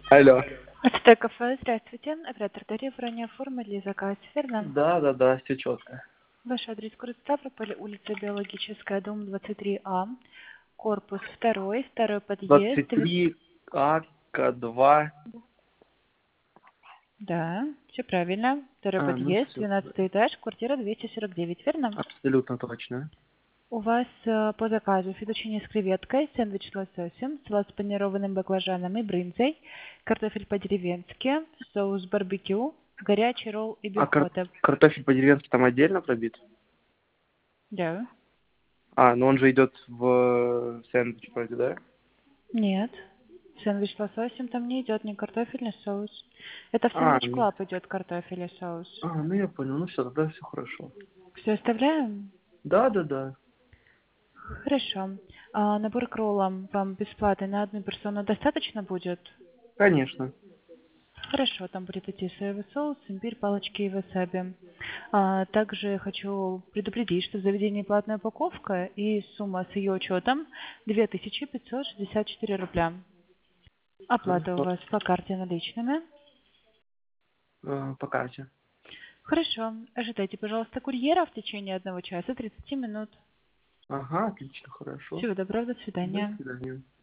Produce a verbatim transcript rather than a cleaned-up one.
Алло. Это кафе, здравствуйте. Оператор Дарья, вы ранее оформили заказ, верно? Да, да, да, все четко. Ваш адрес город Ставрополь, улица Биологическая, дом двадцать три А, корпус второй, второй подъезд. двадцать две- три А К два. Да, все правильно. Второй А, ну подъезд, все, двенадцатый этаж, квартира двести сорок девять, верно? абсолютно точно. У вас э, по заказу фетучини с креветкой, сэндвич с лососем, салат с панированным баклажаном и брынзой, картофель по-деревенски, соус барбекю, горячий ролл и А кар- бифота. картофель по-деревенски там отдельно пробит? Да. А, ну он же идет в сэндвич вроде, да? Нет. Сэндвич с лососем там не идет ни картофельный соус. Это в А, сэндвич ну, клаб идет картофель и соус. а, ну я понял, ну все, тогда все хорошо. Все оставляем? Да, да, да, Хорошо. А набор к роллам вам бесплатный на одну персону достаточно будет? конечно. Хорошо, там будет идти соевый соус, имбирь, палочки и васаби. А, также хочу предупредить, что в заведении платная упаковка и сумма с ее учетом две тысячи пятьсот шестьдесят четыре рубля. Оплата у Хорошо. вас по карте наличными. Э, по карте. Хорошо. Ожидайте, пожалуйста, курьера в течение одного часа тридцати минут. Ага, отлично, хорошо. Всего доброго, до До свидания. свидания.